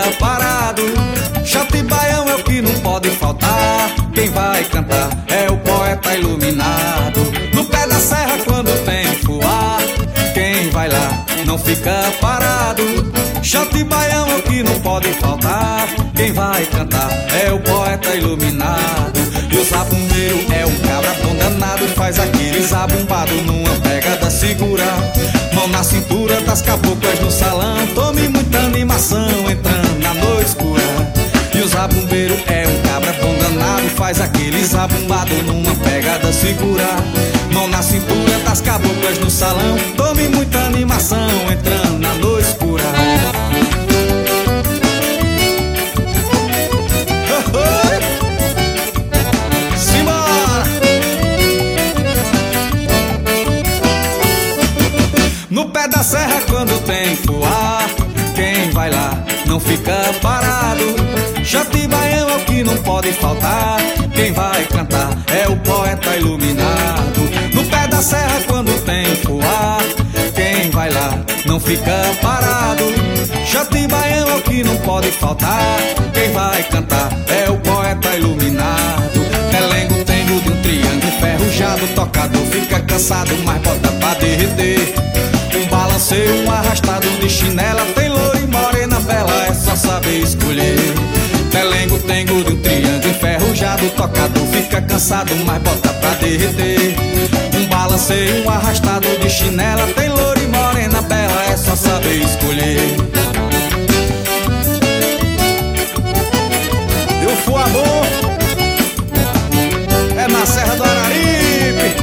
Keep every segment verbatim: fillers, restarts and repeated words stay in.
parado. Shot e baião é o que não pode faltar. Quem vai cantar é o poeta iluminado. No pé da serra quando tem fuá, quem vai lá não fica parado. Shot e baião é o que não pode faltar. Quem vai cantar é o poeta iluminado. E o zabumbeiro é um cabra bom danado, faz aquele zabumbado numa pegada segura. Mão na cintura das caboclas no salão, tome muita animação entrando na noite escura. E o zabumbeiro é um cabra bom danado, faz aquele zabumbado numa pegada segura. Mão na cintura das caboclas no salão, tome muita animação entrando na noite escura. Simbora! No pé da serra quando tem fuá, quem vai lá não fica parado. Shot e baião é o que não pode faltar. Quem vai cantar é o poeta iluminado. No pé da serra quando tem fuá, quem vai lá não fica parado. Shot e baião é o que não pode faltar. Quem vai cantar é o poeta iluminado. Telengo, tengo de um triângulo enferrujado, tocador fica cansado, mas bota pra derreter. Um balanceio, um arrastado de chinela, tem loura e morena bela, é só saber escolher. Telengo, tengo de um triângulo enferrujado, tocador fica cansado, mas bota pra derreter. Um balanceio, um arrastado de chinela, tem loura e morena bela, é só saber escolher. E o fuabô é na Serra do Araripe.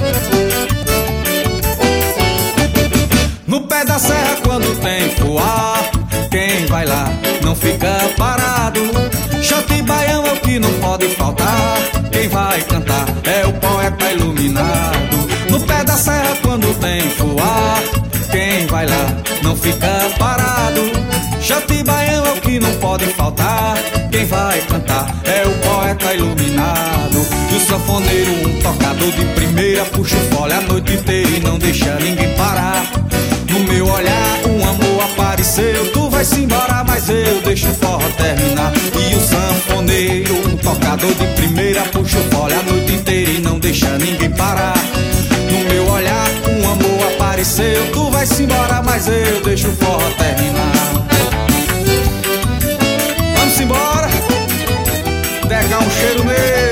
No pé da serra quando tem fuá, quem vai lá não fica parado. Shot e baião é o que não pode faltar. Quem vai cantar é o poeta iluminado. No pé da serra quando tem fuá, quem vai lá não fica parado. Shot e baião é o que não pode faltar. Quem vai cantar é o poeta iluminado. E o sanfoneiro, um tocador de primeira, puxa o fole a noite inteira e não deixa ninguém parar. No meu olhar um amor apareceu, tu vai-se embora, mas eu deixo o forró terminar. E o sanfoneiro, um tocador de primeira, puxa o fole a noite inteira e não deixa ninguém parar. No meu olhar um amor apareceu, tu vai-se embora, mas eu deixo o forró terminar. Vamos embora, pegar um cheiro nele.